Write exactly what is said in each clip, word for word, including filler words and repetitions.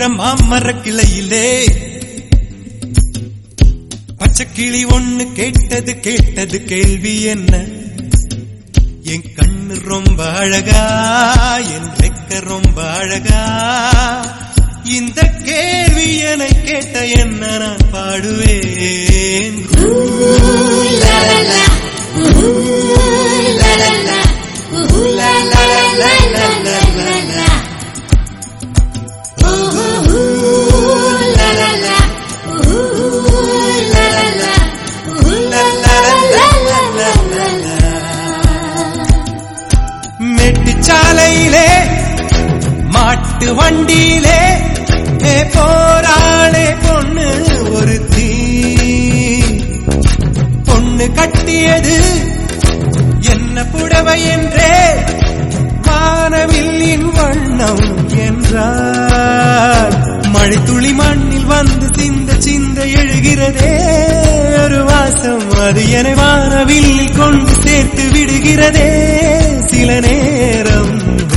மாமர கிளையிலே பச்சைக்கிளி ஒண்ணு கேட்டது கேட்டது கேள்வி என்ன? என் கண்ணு ரொம்ப அழகா, என் வெக்க ரொம்ப அழகா, இந்த கேள்வி என்னை கேட்ட என்ன நான் பாடுவேன். மேட்டுச்சாலையிலே மாட்டு வண்டியிலே போராளே பொண்ணு ஒரு தீ, பொண்ணு கட்டியது என்ன புடவை என்றே வானவில்லின் வண்ணம் என்றார். மழை துளி மண்ணில் வந்து சிந்த சிந்த எழுகிறதே ஒரு வாசம், அது என வானவில்லில் கொண்டு சேர்த்து விடுகிறதே சில நேரம்.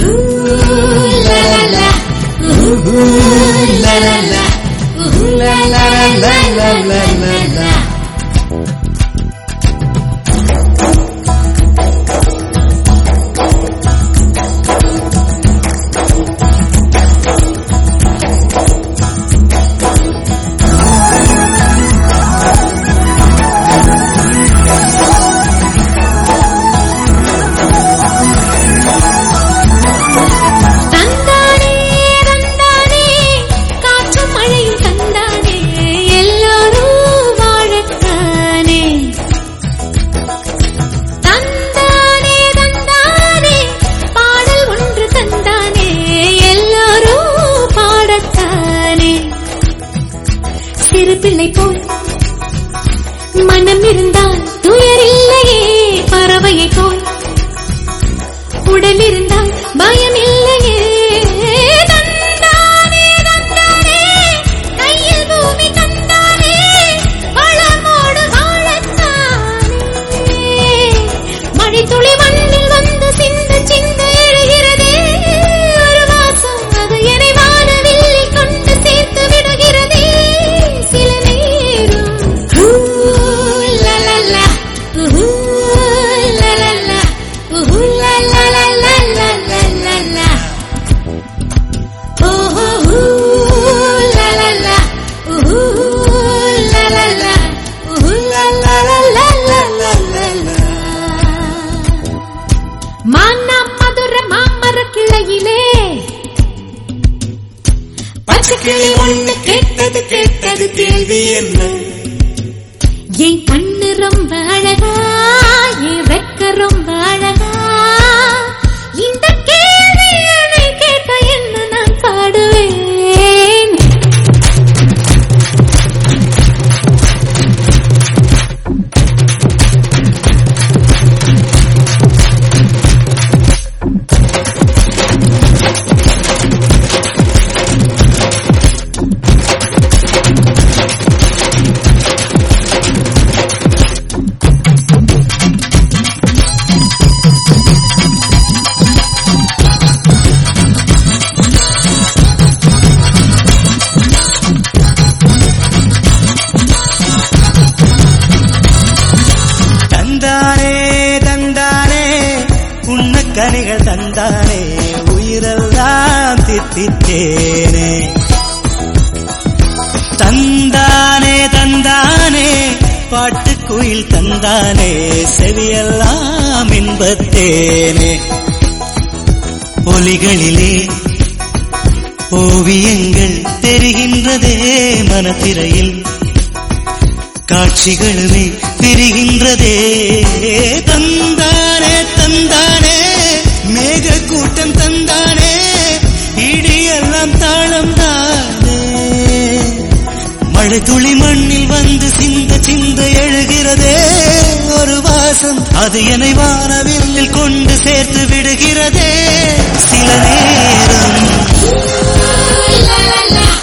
பிள்ளை போல் மனம் இருந்தால் துயர் இல்லையே, பறவையை போல் உடல் இருந்தால் பயம் இல்லையே. தந்தானே தந்தானே கையில் பூமி தந்தானே, வளமோடு வாழத்தானே. மழை துளி மண்ணில் வந்து சிந்த சிந்த எழுகிறதே ஒரு வாசம், அது என்னை வானவில்லில் கொண்டு சேர்த்து விடுகிறதே சில நேரம். மானாம் மதுர மாமர கிளையிலே பச்சைக்கிளி ஒண்ணு கேட்டது கேட்டது கேள்வி என்ன? என் கண்ணு ரொம்ப அழகா, என் வெக்க ரொம்ப அழகா, இந்த கேள்வி என்னை கேட்ட என்ன நான் பாடுவேன். கனிகள் தந்தானே உயிரெல்லாம் தித்தித்தேனே, தந்தானே தந்தானே பாட்டுக்குயில் தந்தானே செவியெல்லாம் இன்பத்தேனே. ஒலிகளிலே ஓவியங்கள் தெரிகின்றதே மனத்திரையில், காட்சிகளுமே தெரிகின்றதே. தந்தானே தந்தானே மேக கூட்டம் தந்தானே, இடியெல்லாம் தாளம் தானே. மழை துளி மண்ணில் வந்து சிந்த சிந்த எழுகிறதே ஒரு வாசம், அது என்னை வானவில்லில் கொண்டு சேர்த்து விடுகிறதே சில நேரம்.